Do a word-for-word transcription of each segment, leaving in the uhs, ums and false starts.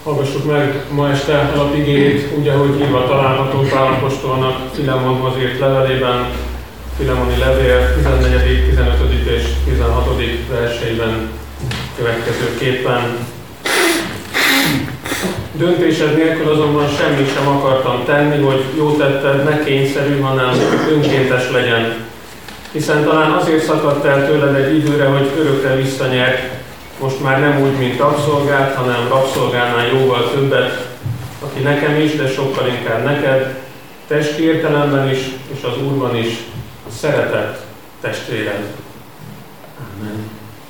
Hallgassuk meg ma este alapigéjét, úgy, ahogy írva található Pál apostolnak Filemonhoz írt levelében, Filemoni levél tizennegyedik, tizenötödik és tizenhatodik verseiben következőképpen. Döntésed nélkül azonban semmit sem akartam tenni, hogy jó tetted ne kényszerű, hanem önkéntes legyen. Hiszen talán azért szakadt el tőled egy időre, hogy örökre visszanyert, most már nem úgy, mint rabszolgát, hanem rabszolgánál jóval többet, aki nekem is, de sokkal inkább neked, testi értelemben is, és az Úrban is szeretett testvéred. Amen.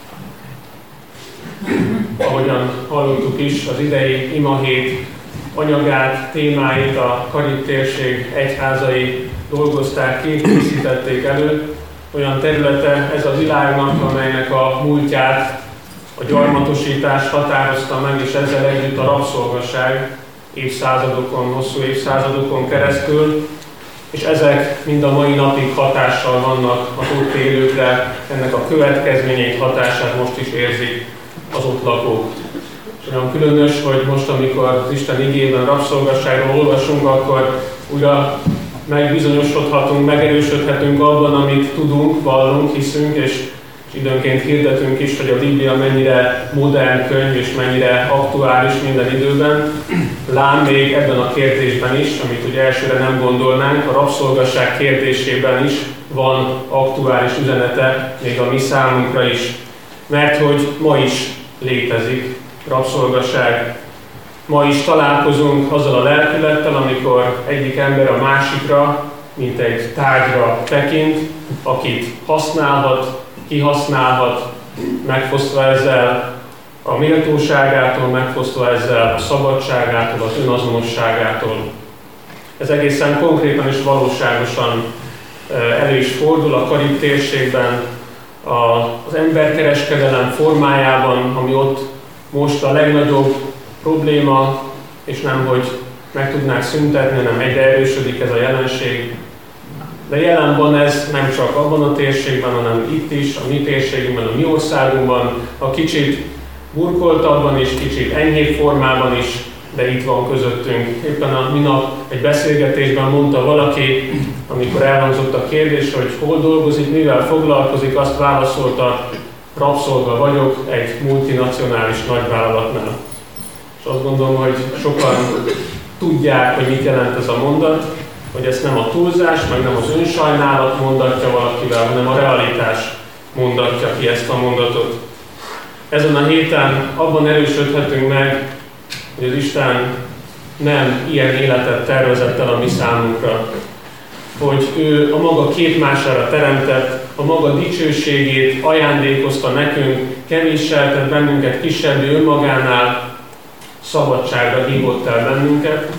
Ahogyan hallottuk is, az idei imahét anyagát, témáit a Karib-térség egyházai dolgozták ki, készítették elő. Olyan területe ez a világnak, amelynek a múltját a gyarmatosítás határozta meg, és ezzel együtt a rabszolgaság évszázadokon, hosszú évszázadokon keresztül, és ezek mind a mai napig hatással vannak az ott élőkre, ennek a következményeit, hatását most is érzik az ott lakók. És olyan különös, hogy most, amikor az Isten igében rabszolgaságról olvasunk, akkor újra megbizonyosodhatunk, megerősödhetünk abban, amit tudunk, vallunk, hiszünk, és és időnként hirdetünk is, hogy a Biblia mennyire modern könyv és mennyire aktuális minden időben. Lám még ebben a kérdésben is, amit ugye elsőre nem gondolnánk, a rabszolgaság kérdésében is van aktuális üzenete, még a mi számunkra is. Mert hogy ma is létezik rabszolgaság. Ma is találkozunk azzal a lelkülettel, amikor egyik ember a másikra, mint egy tárgyra tekint, akit használhat, kihasználhat, megfosztva ezzel a méltóságától, megfosztva ezzel a szabadságától, az önazonosságától. Ez egészen konkrétan és valóságosan elő is fordul a Karib-térségben, az emberkereskedelem formájában, ami ott most a legnagyobb probléma, és nem, hogy meg tudnák szüntetni, hanem egyre erősödik ez a jelenség. De jelen van ez nem csak abban a térségben, hanem itt is, a mi térségünkben, a mi országunkban, a kicsit burkoltabban és kicsit enyhébb formában is, de itt van közöttünk. Éppen a minap egy beszélgetésben mondta valaki, amikor elhangzott a kérdés, hogy hol dolgozik, mivel foglalkozik, azt válaszolta, rabszolga vagyok egy multinacionális nagyvállalatnál. És azt gondolom, hogy sokan tudják, hogy mit jelent ez a mondat, hogy ezt nem a túlzás, meg nem az önsajnálat mondatja valakivel, hanem a realitás mondatja ki ezt a mondatot. Ezen a héten abban erősödhetünk meg, hogy az Isten nem ilyen életet tervezett el a mi számunkra, hogy ő a maga képmására teremtett, a maga dicsőségét ajándékozta nekünk, kevéssel tett bennünket kisebbé önmagánál, szabadságra hívott el bennünket,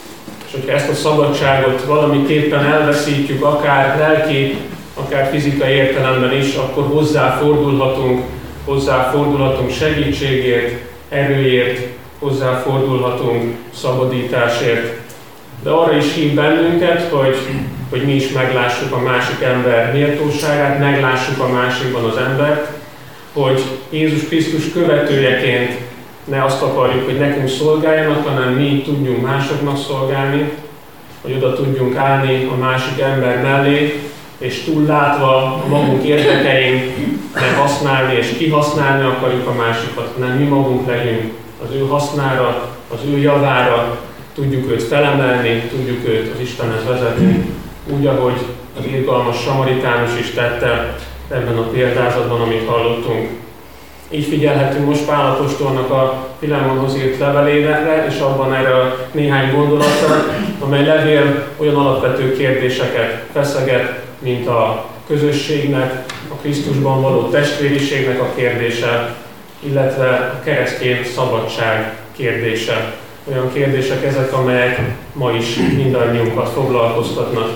és hogyha ezt a szabadságot valamiképpen elveszítjük, akár lelki, akár fizikai értelemben is, akkor hozzáfordulhatunk, hozzáfordulhatunk segítségért, erőért, hozzáfordulhatunk szabadításért. De arra is hív bennünket, hogy, hogy mi is meglássuk a másik ember méltóságát, meglássuk a másikban az embert, hogy Jézus Krisztus követőjeként ne azt akarjuk, hogy nekünk szolgáljanak, hanem mi tudjunk másoknak szolgálni, hogy oda tudjunk állni a másik ember mellé, és túllátva a magunk érdekeink, ne használni és kihasználni akarjuk a másikat, hanem mi magunk legyünk az ő hasznára, az ő javára, tudjuk őt felemelni, tudjuk őt az Istenhez vezetni, úgy, ahogy az irgalmas samaritánus is tette ebben a példázatban, amit hallottunk. Így figyelhetünk most Pál apostolnak a Filemonhoz írt levelére, és abban erre néhány gondolatra, amely levél olyan alapvető kérdéseket feszeget, mint a közösségnek, a Krisztusban való testvériségnek a kérdése, illetve a keresztény szabadság kérdése. Olyan kérdések ezek, amelyek ma is mindannyiunkat foglalkoztatnak.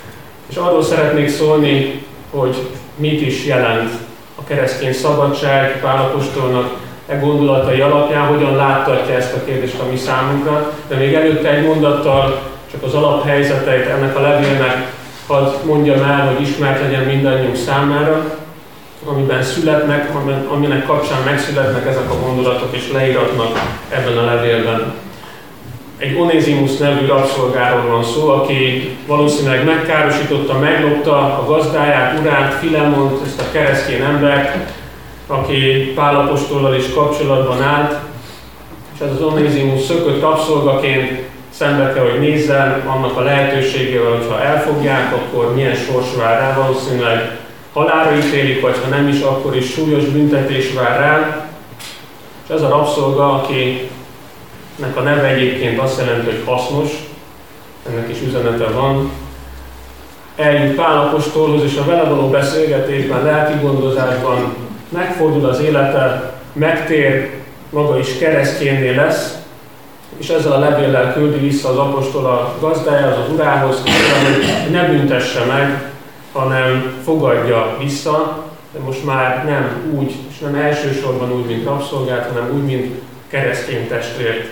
És arról szeretnék szólni, hogy mit is jelent a keresztény szabadság Pál apostolnak e gondolatai alapján, hogyan láttatja ezt a kérdést a mi számunkra, de még előtte egy mondattal csak az alaphelyzeteit ennek a levélnek hadd mondjam el, hogy ismert legyen mindannyiunk számára. amiben születnek, aminek kapcsán megszületnek ezek a gondolatok és leíratnak ebben a levélben. Egy Onézimusz nevű rabszolgáról van szó, aki valószínűleg megkárosította, meglopta a gazdáját, urát, Filemont, ezt a keresztény embert, aki Pál apostollal is kapcsolatban állt, és ez az Onézimusz szökött rabszolgaként szembe kell, hogy nézzen annak a lehetőségével, hogyha elfogják, akkor milyen sors vár rá, valószínűleg halálra ítélik, vagy ha nem is, akkor is súlyos büntetés vár rá. És ez a rabszolga, akinek a neve egyébként azt jelenti, hogy hasznos, ennek is üzenete van, eljut Pál apostolhoz, és a vele való beszélgetésben, lelki gondozásban megfordul az élete, megtér, maga is keresztjénné lesz, és ezzel a levéllel küldi vissza az apostol a gazdájához, az urához, hogy ne büntesse meg, hanem fogadja vissza, de most már nem úgy, és nem elsősorban úgy, mint rabszolgát, hanem úgy, mint keresztény testvért.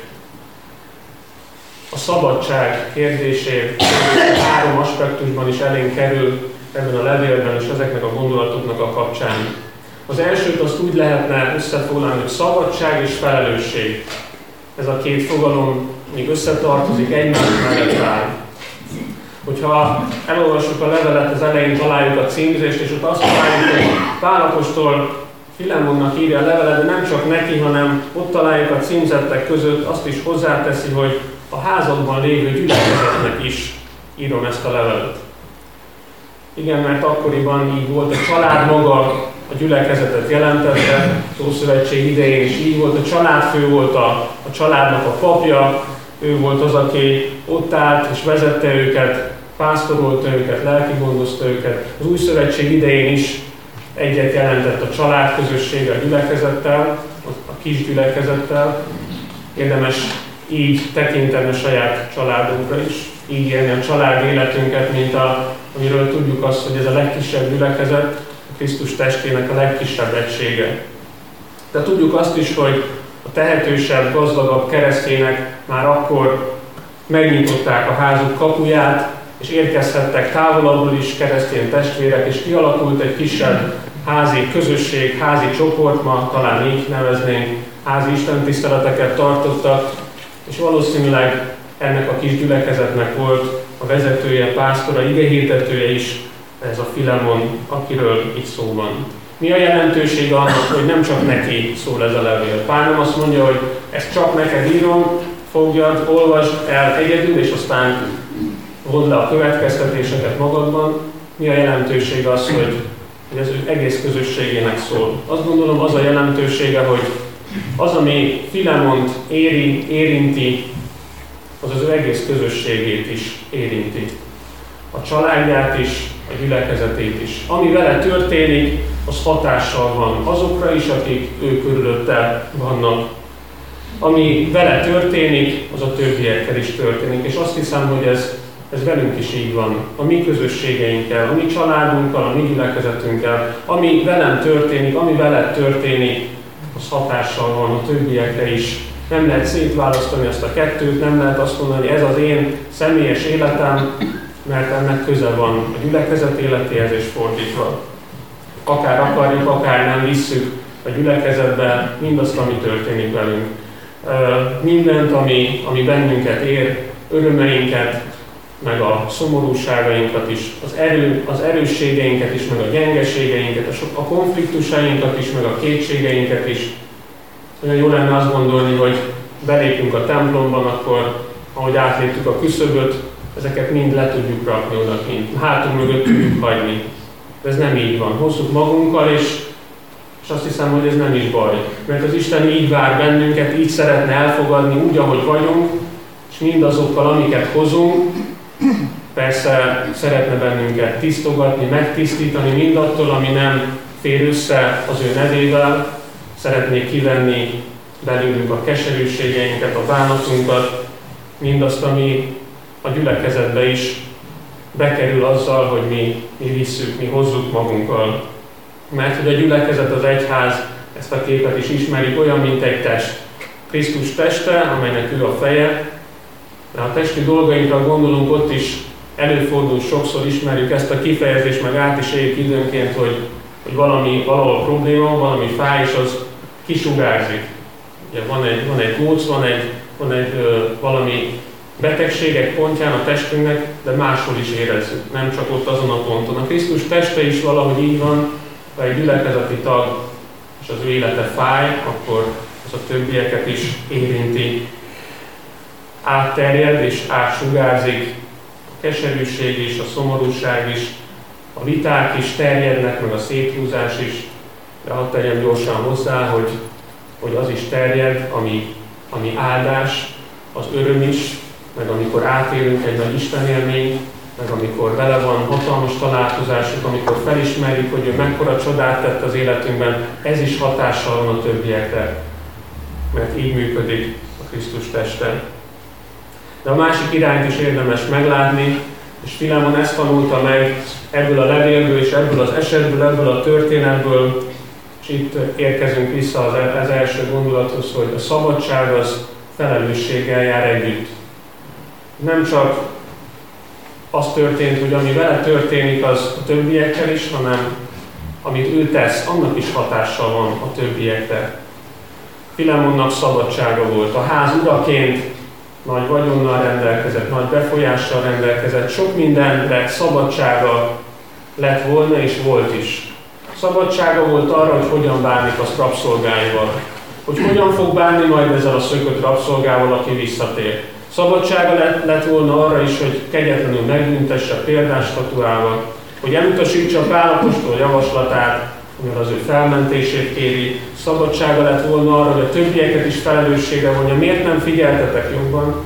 A szabadság kérdését három aspektusban is elénk kerül ebben a levélben, és ezeknek a gondolatoknak a kapcsán. Az elsőt azt úgy lehetne összefoglalni, hogy szabadság és felelősség. Ez a két fogalom még összetartozik, egymás mellett áll. Hogyha elolvassuk a levelet, az elején találjuk a címzést, és ott azt találjuk, hogy Pál apostol Filemonnak írja a levelet, de nem csak neki, hanem ott találjuk a címzettek között, azt is hozzáteszi, hogy a házadban lévő gyülekezetnek is írom ezt a levelet. Igen, mert akkoriban így volt, a család maga a gyülekezetet jelentette, az Ószövetség idején is így volt, a családfő volt a, a családnak a papja, ő volt az, aki ott állt és vezette őket, pásztorolta őket, lelkigondozta őket. Az Új Szövetség idején is egyet jelentett a családközössége a gyülekezettel, a kis gyülekezettel. Érdemes így tekinteni a saját családunkra is, így élni a család életünket, mint a, amiről tudjuk azt, hogy ez a legkisebb gyülekezet, a Krisztus testének a legkisebb egysége. De tudjuk azt is, hogy a tehetősebb, gazdagabb keresztények már akkor megnyitották a házuk kapuját, és érkezhettek távolabbról is keresztény testvérek, és kialakult egy kisebb házi közösség, házi csoport, ma talán így neveznénk, házi istentiszteleteket tartottak, és valószínűleg ennek a kis gyülekezetnek volt a vezetője, pásztora, igehirdetője is, ez a Filemon, akiről itt szó van. Mi a jelentősége annak, hogy nem csak neki szól ez a levél? Pál nem azt mondja, hogy ezt csak neked írom, fogjad, olvasd el egyedül, és aztán vedd le a következtetéseket magadban. Mi a jelentősége az, hogy, hogy ez ő egész közösségének szól? Azt gondolom, az a jelentősége, hogy az, ami Filemont éri, érinti, az az ő egész közösségét is érinti. A családját is, a gyülekezetét is. Ami vele történik, az hatással van azokra is, akik ő körülötte vannak. Ami vele történik, az a többiekkel is történik. És azt hiszem, hogy ez, ez velünk is így van. A mi közösségeinkkel, a mi családunkkal, a mi gyülekezetünkkel. Ami velem történik, ami veled történik, az hatással van a többiekre is. Nem lehet szétválasztani ezt a kettőt, nem lehet azt mondani, hogy ez az én személyes életem, mert ennek köze van a gyülekezet életéhez és fordítva. Akár akarjuk, akár nem visszük a gyülekezetbe mindazt, ami történik velünk. Mindent, ami, ami bennünket ér, örömeinket, meg a szomorúságainkat is, az, erő, az erősségeinket is, meg a gyengeségeinket, a konfliktusainkat is, meg a kétségeinket is. Olyan jó lenne azt gondolni, hogy belépünk a templomban, akkor, ahogy átléptük a küszöböt, ezeket mind le tudjuk rakni odakint, hátunk mögött tudjuk hagyni. De ez nem így van. Hozzuk magunkkal, és, és azt hiszem, hogy ez nem is baj. Mert az Isten így vár bennünket, így szeretne elfogadni úgy, ahogy vagyunk, és mindazokkal, amiket hozunk, persze szeretne bennünket tisztogatni, megtisztítani mindattól, ami nem fér össze az ő nevével, szeretnék kivenni belőlünk a keserűségeinket, a bánatunkat, mindazt, ami a gyülekezetbe is bekerül azzal, hogy mi, mi visszük, mi hozzuk magunkkal. Mert hogy a gyülekezet, az egyház, ezt a képet is ismerik, olyan, mint egy test. Krisztus teste, amelynek ő a feje. De a testi dolgainkra gondolunk, ott is előfordul, sokszor ismerjük ezt a kifejezést, meg át is éljük időnként, hogy hogy valami, valahol probléma, valami fáj, és az kisugárzik. Ugye van egy, van egy góc, van egy, van egy ö, valami betegség egy pontján a testünknek, de máshol is érezzük, nem csak ott azon a ponton. A Krisztus teste is valahogy így van, ha egy gyülekezeti tag és az ő élete fáj, akkor az a többieket is érinti. Átterjed és átsugárzik, a keserűség is, a szomorúság is, a viták is terjednek, meg a széthúzás is, de hadd tegyem gyorsan hozzá, hogy, hogy az is terjed, ami, ami áldás, az öröm is, meg amikor átélünk egy nagy istenélményt, meg amikor vele van hatalmas találkozásunk, amikor felismerjük, hogy ő mekkora csodát tett az életünkben, ez is hatással van a többiekre, mert így működik a Krisztus teste. De a másik irányt is érdemes meglátni, és Filemon ezt tanulta meg ebből a levélből, és ebből az esetből, ebből a történetből, és itt érkezünk vissza az, az első gondolathoz, hogy a szabadság az felelősséggel jár együtt. Nem csak az történt, hogy ami vele történik, az a többiekkel is, hanem amit ő tesz, annak is hatással van a többiekre. Filemonnak szabadsága volt. A ház uraként nagy vagyonnal rendelkezett, nagy befolyással rendelkezett, sok mindenre szabadsága lett volna és volt is. Szabadsága volt arra, hogy hogyan bánik a rabszolgáival, hogy hogyan fog bánni majd ezzel a szökött rabszolgával, aki visszatér. Szabadsága lett, lett volna arra is, hogy kegyetlenül megbüntesse példás statuával, hogy elutasítsa Pál apostol javaslatát, mert az ő felmentését kéri. Szabadsága lett volna arra, hogy a többieket is felelősségre vonja. Miért nem figyeltetek jobban?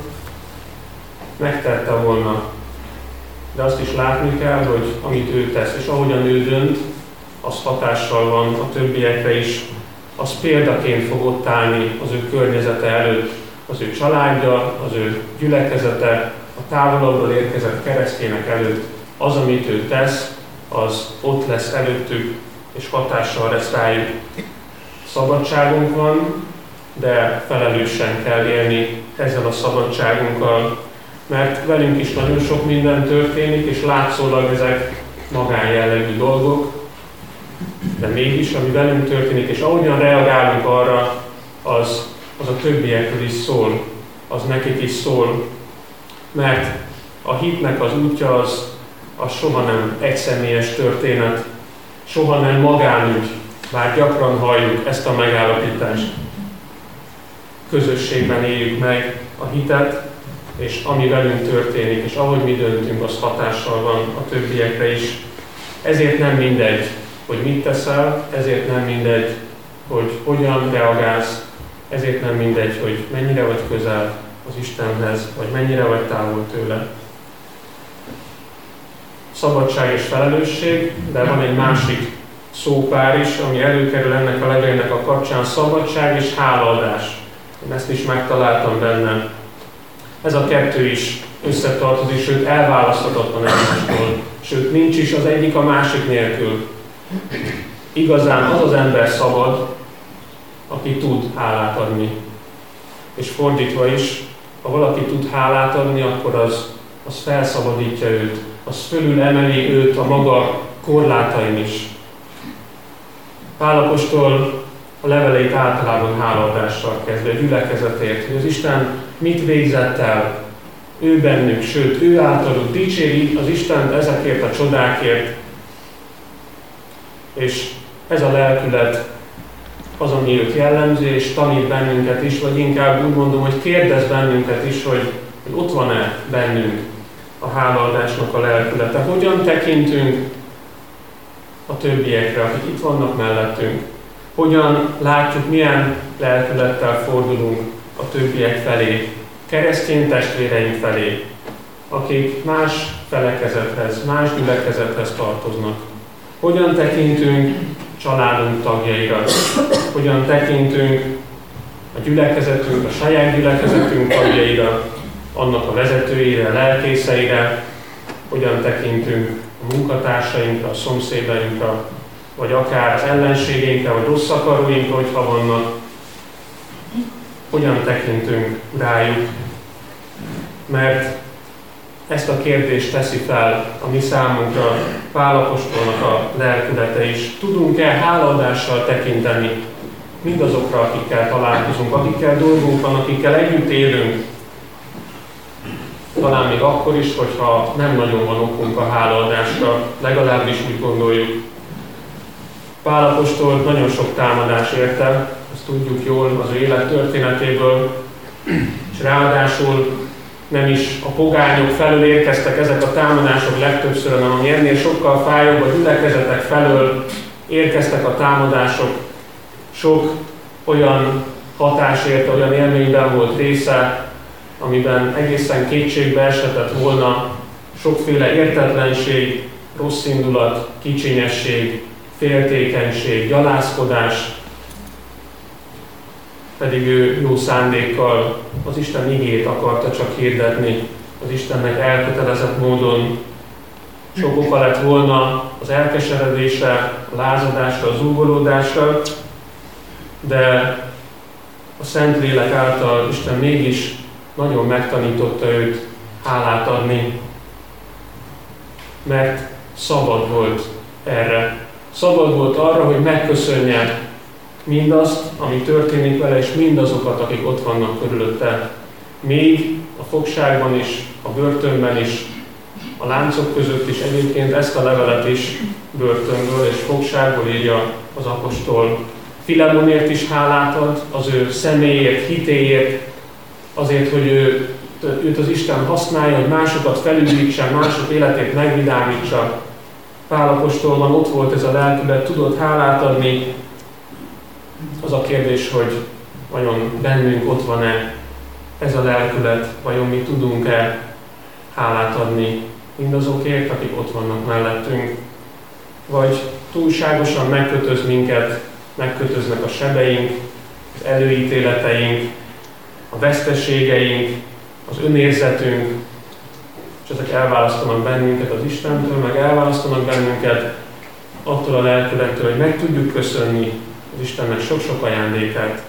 Megtette volna. De azt is látni kell, hogy amit ő tesz, és ahogyan ő dönt, az hatással van a többiekre is. Az példaként fog ott állni az ő környezete előtt, az ő családja, az ő gyülekezete, a távolabbról érkezett keresztények előtt. Az, amit ő tesz, az ott lesz előttük, és hatással lesz rájuk. Szabadságunk van, de felelősen kell élni ezzel a szabadságunkkal, mert velünk is nagyon sok minden történik, és látszólag ezek magánjellegű dolgok, de mégis, ami velünk történik, és ahogyan reagálunk arra, az, az a többiekről is szól, az nekik is szól, mert a hitnek az útja az, az soha nem egyszemélyes történet, soha nem magánügy, bár gyakran halljuk ezt a megállapítást. Közösségben éljük meg a hitet, és ami velünk történik, és ahogy mi döntünk, az hatással van a többiekre is. Ezért nem mindegy, hogy mit teszel, ezért nem mindegy, hogy hogyan reagálsz, ezért nem mindegy, hogy mennyire vagy közel az Istenhez, vagy mennyire vagy távol tőle. Szabadság és felelősség, de van egy másik szópár is, ami előkerül ennek a levélnek a kapcsán, szabadság és hálaadás. Én ezt is megtaláltam benne. Ez a kettő is összetartozik, sőt elválaszthatatlan egymástól. Sőt, nincs is az egyik a másik nélkül. Igazán az az ember szabad, aki tud hálát adni. És fordítva is, ha valaki tud hálát adni, akkor az, az felszabadítja őt, az fölül emeli őt a maga korlátain is. Pál apostol a leveleit általában hálaadással kezdve, a gyülekezetért, hogy az Isten mit végzett el ő bennük, sőt, ő általuk dicséri az Istent ezekért a csodákért. És ez a lelkület az, ami őt jellemzi, és tanít bennünket is, vagy inkább úgy mondom, hogy kérdez bennünket is, hogy, hogy ott van-e bennünk a hálaadásnak a lelkülete. Hogyan tekintünk a többiekre, akik itt vannak mellettünk? Hogyan látjuk, milyen lelkülettel fordulunk a többiek felé, keresztény testvéreink felé, akik más felekezethez, más gyülekezethez tartoznak. Hogyan tekintünk családunk tagjaira, hogyan tekintünk a gyülekezetünk, a saját gyülekezetünk tagjaira, annak a vezetőire, lelkészeire, hogyan tekintünk a munkatársainkra, a szomszédainkra, vagy akár az ellenségeinkre, vagy rossz akaróinkra, hogyha vannak, hogyan tekintünk rájuk. Mert ezt a kérdést teszi fel a mi számunkra Pál apostolnak a lelkülete is. Tudunk-e hálaadással tekinteni mindazokra, akikkel találkozunk, akikkel dolgunk van, akikkel együtt élünk, talán még akkor is, hogyha nem nagyon van okunk a hálaadásra, legalábbis úgy gondoljuk. Pál apostol nagyon sok támadás érte, ezt tudjuk jól az ő élet történetéből, és ráadásul nem is a pogányok felől érkeztek ezek a támadások legtöbbször, hanem ami ennél sokkal fájóbb, a gyülekezetek felől érkeztek a támadások. Sok olyan hatás érte, olyan élményben volt része, amiben egészen kétségbe eshetett volna sokféle értetlenség, rossz indulat, kicsinyesség, féltékenység, gyalázkodás, pedig ő jó szándékkal az Isten igét akarta csak hirdetni, az Istennek elkötelezett módon. Sok oka lett volna az elkeseredésre, a lázadásra, a zúgolódásra, de a Szentlélek által Isten mégis nagyon megtanította őt hálát adni, mert szabad volt erre. Szabad volt arra, hogy megköszönje mindazt, ami történik vele, és mindazokat, akik ott vannak körülötte. Még a fogságban is, a börtönben is, a láncok között is, egyébként ezt a levelet is börtönből és fogságból írja az apostol. Filemonért is hálát ad, az ő személyért, hitéért, azért, hogy ő, őt az Isten használja, hogy másokat felüdítsen, mások életét megvidámítsa. Pál apostolban ott volt ez a lelkület, tudott hálát adni. Az a kérdés, hogy vajon bennünk ott van-e ez a lelkület, vajon mi tudunk-e hálát adni mindazokért, akik ott vannak mellettünk, vagy túlságosan megkötöz minket, megkötöznek a sebeink, az előítéleteink, a veszteségeink, az önérzetünk, és ezek elválasztanak bennünket az Istentől, meg elválasztanak bennünket attól a lelkülettől, hogy meg tudjuk köszönni az Istennek sok-sok ajándékát.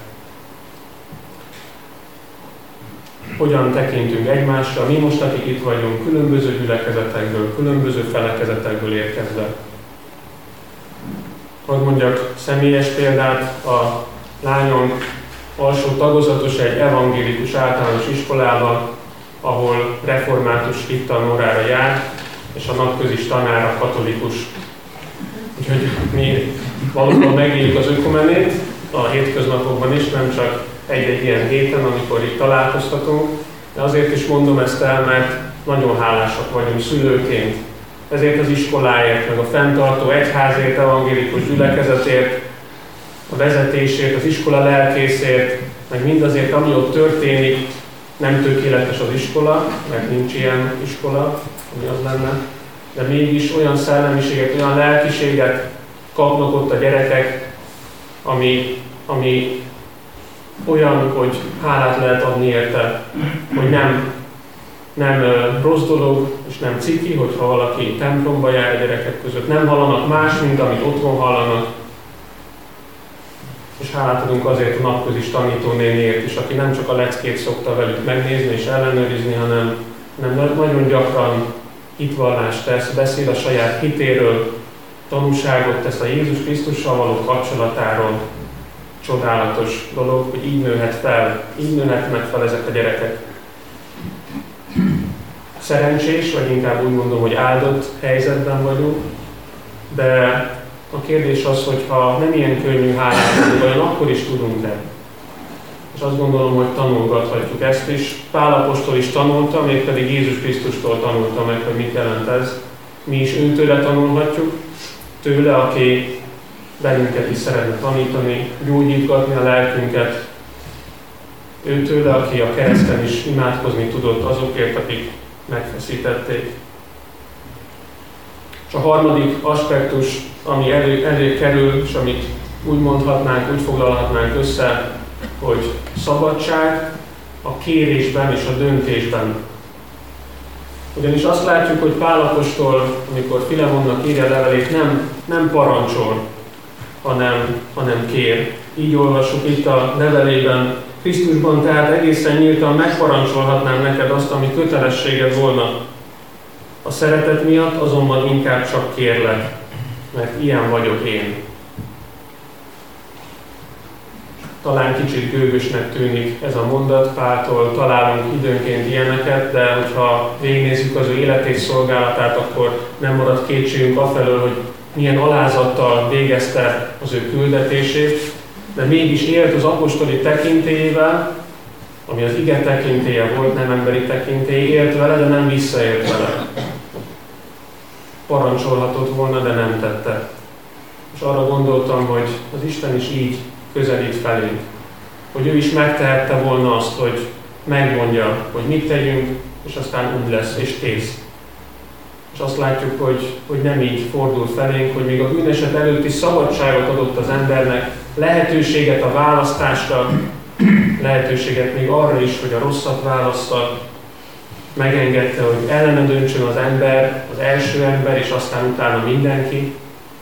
Hogyan tekintünk egymásra, mi most, akik itt vagyunk, különböző gyülekezetekből, különböző felekezetekből érkezve. Hadd mondjak személyes példát, a lányom alsó tagozatos egy evangélikus általános iskolában, ahol református hittanórára jár, és a napközis tanára katolikus. Úgyhogy mi valóban megéljük az ökumenét a hétköznapokban is, nem csak egy-egy ilyen héten, amikor itt találkozhatunk, de azért is mondom ezt el, mert nagyon hálásak vagyunk szülőként. Ezért az iskoláért, meg a fenntartó egyházért, evangélikus gyülekezetért, a vezetésért, az iskola lelkészért, meg mindazért, ami ott történik. Nem tökéletes az iskola, mert nincs ilyen iskola, ami az lenne, de mégis olyan szellemiséget, olyan lelkiséget kapnak ott a gyerekek, ami, ami olyan, hogy hálát lehet adni érte, hogy nem, nem rossz dolog, és nem ciki, hogyha valaki templomba jár a gyerekek között. Nem hallanak más, mint amit otthon hallanak. És hálát adunk azért a napközis tanítónéniért is, aki nem csak a leckét szokta velük megnézni és ellenőrizni, hanem, hanem nagyon gyakran hitvallást tesz, beszél a saját hitéről, tanúságot tesz a Jézus Krisztussal való kapcsolatáról. Csodálatos dolog, hogy így nőhet fel, így nőhetnek fel ezek a gyerekek. Szerencsés, vagy inkább úgy mondom, hogy áldott helyzetben vagyunk, de a kérdés az, hogy ha nem ilyen könnyű hálát adni, olyan akkor is tudunk-e. És azt gondolom, hogy tanulgathatjuk ezt is. Pál apostol is tanulta, mégpedig Jézus Krisztustól tanulta meg, hogy mit jelent ez. Mi is őtőle tanulhatjuk, tőle, aki bennünket is szeretne tanítani, gyógyítgatni a lelkünket. Őtőle, aki a kereszten is imádkozni tudott azokért, akik megfeszítették. És a harmadik aspektus, ami elő, elő kerül, és amit úgy mondhatnánk, úgy foglalhatnánk össze, hogy szabadság a kérésben és a döntésben. Ugyanis azt látjuk, hogy Pál apostol, amikor Filemonnak írja a levelét, nem, nem parancsol, hanem, hanem kér. Így olvassuk itt a levelében. Krisztusban tehát egészen nyíltan megparancsolhatnám neked azt, ami kötelességed volna. A szeretet miatt azonban inkább csak kérlek, mert ilyen vagyok én. Talán kicsit gőgösnek tűnik ez a mondat, Páltól találunk időnként ilyeneket, de hogyha végignézzük az ő életét, szolgálatát, akkor nem marad kétségünk afelől, hogy milyen alázattal végezte az ő küldetését, de mégis élt az apostoli tekintélyével, ami az ige tekintélye volt, nem emberi tekintély, élt vele, de nem visszaélt vele. Parancsolhatott volna, de nem tette. És arra gondoltam, hogy az Isten is így közelít felénk. Hogy ő is megtehette volna azt, hogy megmondja, hogy mit tegyünk, és aztán úgy lesz, és kész. És azt látjuk, hogy, hogy nem így fordul felénk, hogy még a bűneset előtti szabadságot adott az embernek, lehetőséget a választásra, lehetőséget még arra is, hogy a rosszat válassza, megengedte, hogy ellene döntsön az ember, az első ember, és aztán utána mindenki,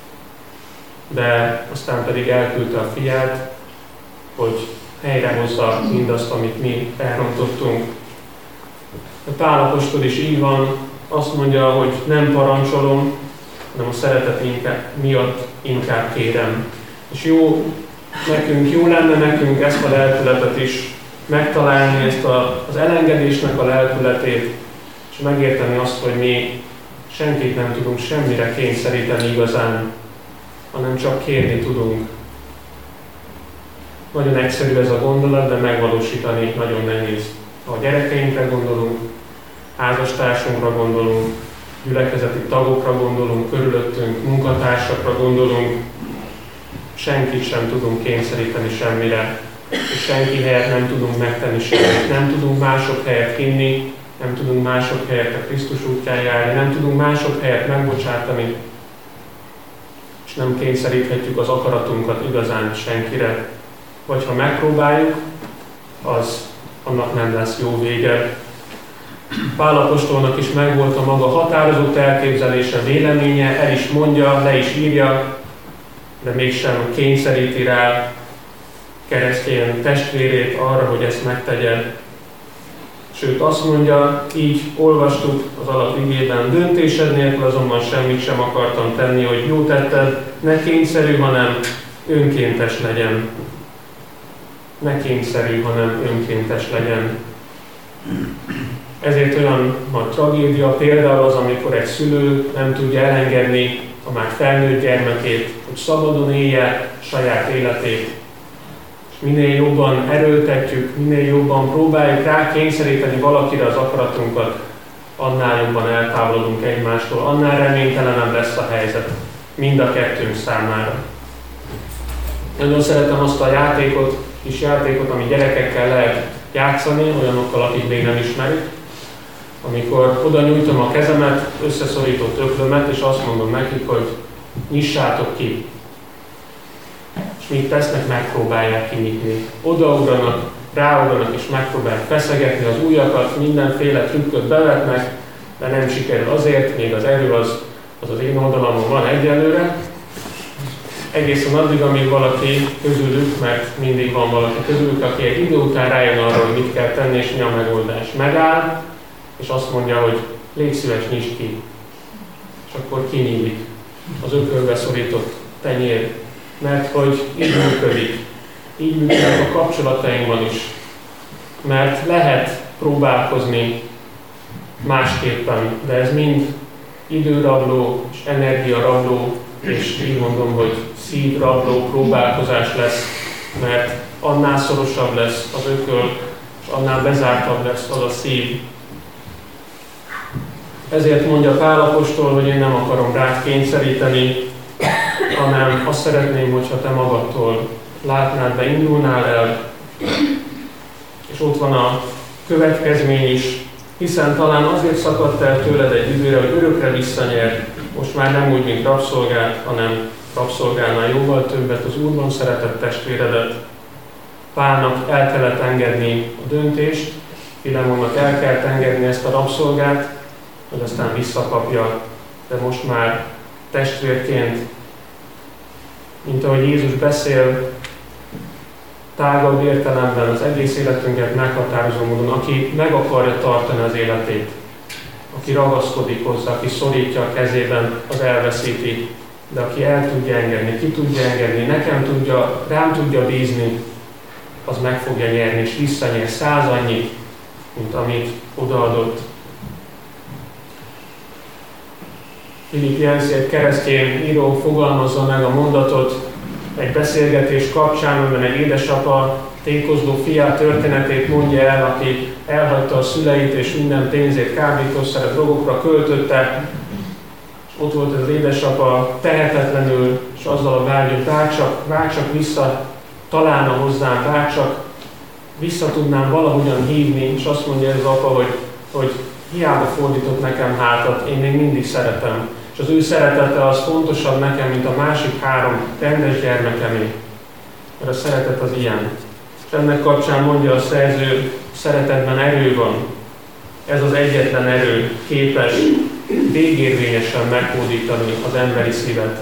de aztán pedig elküldte a fiát, hogy helyrehozza mindazt, amit mi elrontottunk. A Pál apostol is így van, azt mondja, hogy nem parancsolom, hanem a szeretet miatt inkább kérem. És jó nekünk, jó lenne nekünk ezt a lelkületet is megtalálni, ezt a, az elengedésnek a lelkületét, és megérteni azt, hogy mi senkit nem tudunk semmire kényszeríteni igazán, hanem csak kérni tudunk. Nagyon egyszerű ez a gondolat, de megvalósítani nagyon nehéz. Ha a gyerekeinkre gondolunk, házastársunkra gondolunk, gyülekezeti tagokra gondolunk, körülöttünk, munkatársakra gondolunk, senkit sem tudunk kényszeríteni semmire, és senki helyett nem tudunk megtenni semmit. Nem tudunk mások helyett hinni, nem tudunk mások helyett a Krisztus útján járni, nem tudunk mások helyett megbocsátani, és nem kényszeríthetjük az akaratunkat igazán senkire. Vagy ha megpróbáljuk, az annak nem lesz jó vége. Pál apostolnak is megvolt a maga határozott elképzelése, véleménye, el is mondja, le is írja, de mégsem kényszeríti rá keresztény testvérét arra, hogy ezt megtegye. Sőt, azt mondja, így olvastuk az alapigében, döntésed nélkül azonban semmit sem akartam tenni, hogy jó tetted, ne kényszerű, hanem önkéntes legyen. Ne kényszerű, hanem önkéntes legyen. Ezért olyan nagy tragédia például az, amikor egy szülő nem tudja elengedni a már felnőtt gyermekét, hogy szabadon élje saját életét. És minél jobban erőltetjük, minél jobban próbáljuk rá kényszeríteni valakire az akaratunkat, annál jobban eltávolodunk egymástól, annál reménytelenebb lesz a helyzet mind a kettőnk számára. Nagyon szeretem azt a játékot, kis játékot, ami gyerekekkel lehet játszani, olyanokkal, akik még nem ismerik. Amikor oda nyújtom a kezemet, összeszorított öklömet, és azt mondom nekik, hogy nyissátok ki. És mit tesznek, megpróbálják kinyitni. Odaugranak, ráugranak, és megpróbálják feszegetni az ujjakat, mindenféle trükköt bevetnek, de nem sikerül azért, még az erő az az, az én oldalamon van egyelőre. Egészen addig, amíg valaki közülük, mert mindig van valaki közülük, aki egy idő után rájön arra, hogy mit kell tenni, és mi a megoldás. Megáll, és azt mondja, hogy légy szíves, nyisd ki. És akkor kinyílik az ökölbe szorított tenyér, mert hogy így működik. Így működik a kapcsolatainkban is. Mert lehet próbálkozni másképpen, de ez mind időrabló és energiarabló, és így mondom, hogy szívrabló próbálkozás lesz, mert annál szorosabb lesz az ököl, és annál bezártabb lesz az a szív. Ezért mondja Pál apostol, hogy én nem akarom rád kényszeríteni, hanem azt szeretném, hogyha te magadtól látnád, be indulnál el, és ott van a következmény is, hiszen talán azért szakadt el tőled egy időre, hogy örökre visszanyerd, most már nem úgy, mint rabszolgát, hanem rabszolgálnál jóval többet, az Úrban szeretett testvéredet. Pálnak el kellett engedni a döntést, Filemonnak el kellett engedni ezt a rabszolgát, hogy aztán visszakapja, de most már testvérként, mint ahogy Jézus beszél, tágabb értelemben az egész életünket meghatározó módon, aki meg akarja tartani az életét, aki aki ragaszkodik hozzá, aki szorítja a kezében, az elveszíti. De aki el tudja engedni, ki tudja engedni, nekem tudja, rám tudja bízni, az meg fogja nyerni, és visszanyer száz annyit, mint amit odaadott. Philip Yancey, egy keresztény író fogalmazza meg a mondatot egy beszélgetés kapcsán, amiben egy édesapa tékozló fiát történetét mondja el, aki elhagyta a szüleit, és minden pénzét kábítószer, drogokra költötte, és ott volt ez az édesapa tehetetlenül, és azzal a vágyott, bárcsak, bárcsak vissza találna hozzám, bárcsak vissza tudnám valahogyan hívni, és azt mondja ez az apa, hogy, hogy hiába fordított nekem hátat, én még mindig szeretem. És az ő szeretete az fontosabb nekem, mint a másik három rendes gyermekemé. Mert a szeretet az ilyen. És ennek kapcsán mondja a szerző, szeretetben erő van. Ez az egyetlen erő képes végérvényesen meghódítani az emberi szívet.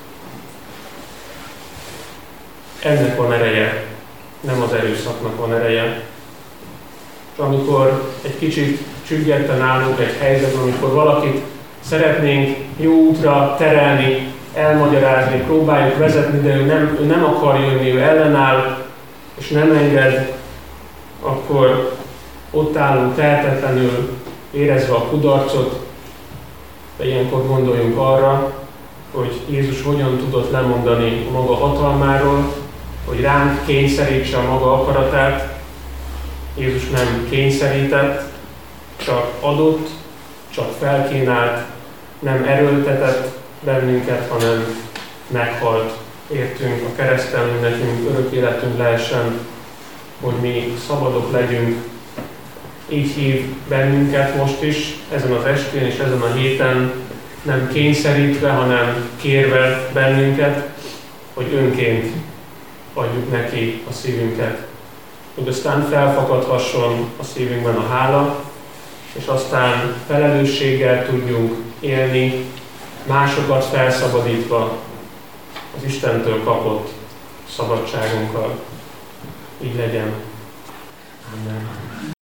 Ennek van ereje, nem az erőszaknak van ereje. És amikor egy kicsit csüggedten állunk egy helyzetben, amikor valakit szeretnénk jó útra terelni, elmagyarázni, próbáljuk vezetni, de ő nem, ő nem akar jönni, ő ellenáll, és nem enged, akkor ott állunk tehetetlenül, érezve a kudarcot, de ilyenkor gondoljunk arra, hogy Jézus hogyan tudott lemondani a maga hatalmáról, hogy ránk kényszerítse a maga akaratát. Jézus nem kényszerített, csak adott, csak felkínált, nem erőltetett bennünket, hanem meghalt értünk a kereszten, hogy nekünk örök életünk lehessen, hogy mi szabadok legyünk. Így hív bennünket most is, ezen az estén és ezen a héten, nem kényszerítve, hanem kérve bennünket, hogy önként adjuk neki a szívünket. Hogy aztán felfakadhasson a szívünkben a hála, és aztán felelősséggel tudjunk élni, másokat felszabadítva az Istentől kapott szabadságunkkal. Így legyen. Amen.